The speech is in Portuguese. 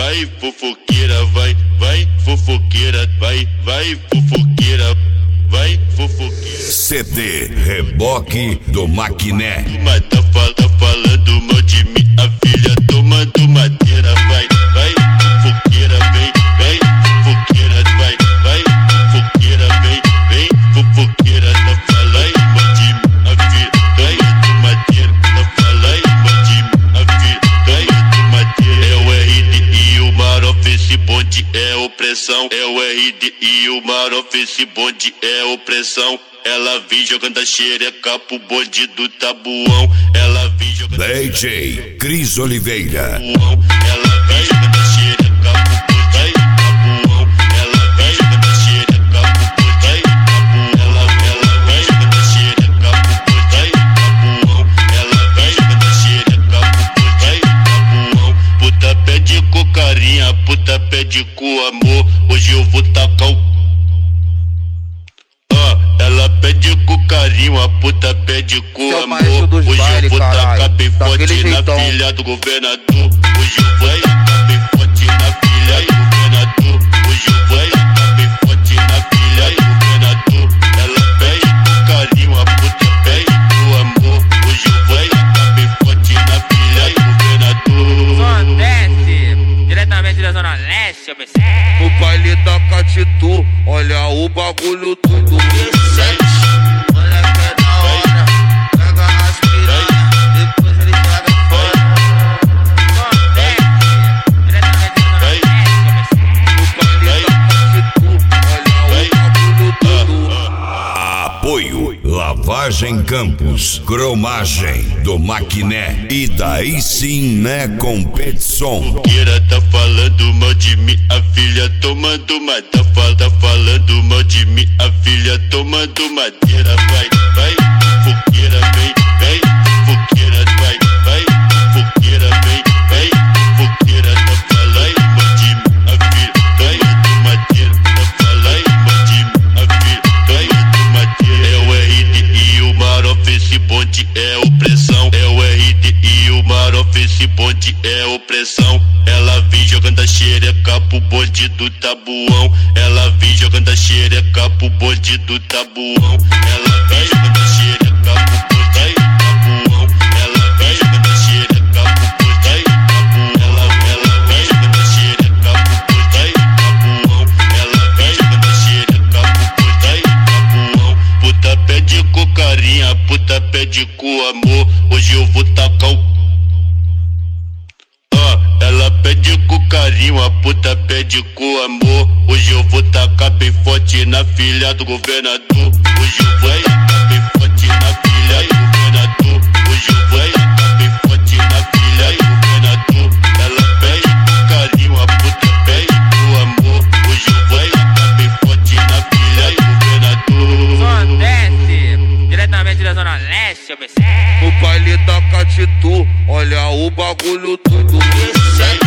vai fofoqueira, vai fofoqueira, vai fofoqueira, vai fofoqueira. CD Reboque do Maquiné. Mas tá falando mal de minha filha, tomando madeira, vai fofoqueira, vem fofoqueira, vai fofoqueira, vem fofoqueira, tá falando mal de minha filha, tomando madeira, tá falando mal de minha filha, tomando madeira. É o RD e o Marof, esse bonde é opressão. É o RD e o Marof, esse bonde é opressão. Ela vem jogando a xereca pro bonde do tabuão. Ela vem jogando DJ Cris Oliveira. Ela vem jogando a xereca pro bonde do tabuão. Ela vem jogando a xereca pro bonde do tabuão. Ela vem jogando a xereca pro bonde do tabuão. Ela vem jogando a xereca pro bonde do tabuão. Puta pede com carinha, puta pede com amor. Hoje eu vou tacar o... Ela pede com carinho, a puta pede com amor. Hoje eu vou tacar bem forte na filha do governador. Hoje eu vou tacar bem forte na filha do governador. Hoje eu vou tacar bem forte na filha do governador. Ela pede com carinho, a puta pede com amor. Hoje eu vou tacar bem forte na filha do governador. Zona Desce, diretamente da Zona Leste, eu pensei. O baile da Catitu, olha o bagulho tudo. Olha que é da hora, pega as piranha, depois ele joga fora. Zona Desce, diretamente da Zona Leste, eu pensei. O baile da Catitu, olha o bagulho tudo. Apoio Lavagem Campos, cromagem do Maquiné. E daí sim, né, competição. Tá falando mal de minha filha, tomando madeira. Tá falando mal de minha filha, tomando madeira. Vai fofoqueira, vem fofoqueira, vai fofoqueira, vem fofoqueira. Tá falando mal de minha filha, tomando madeira. Tá falando mal de minha filha, tomando madeira. É o RD e o Marof, esse bonde é opressão. É o RD e o Marof, esse bonde é opressão. Ela vem jogando a xereca pro bonde do tabuão. Ela vem jogando a xereca pro bonde do tabuão. Ela vem jogando a xereca pro bonde do tabuão. Ela vem jogando a xereca pro bonde do tabuão. Ela vem jogando a xereca pro bonde do tabuão. Ela vem jogando a xereca pro bonde do tabuão. Puta pede com carinha, puta pede com amor. Hoje eu vou tacar o... Ela pede com carinho, a puta pede com amor. Hoje eu vou tacar bem forte na filha do governador. Hoje eu vou tacar bem forte na filha do governador. Hoje eu vou tacar bem forte na filha do governador. Ela pede com carinho, a puta pede com amor. Hoje eu vou tacar bem forte na filha do governador. Zona Desce, diretamente da Zona Leste, eu pensei. O baile da Catitu, olha o bagulho tudo.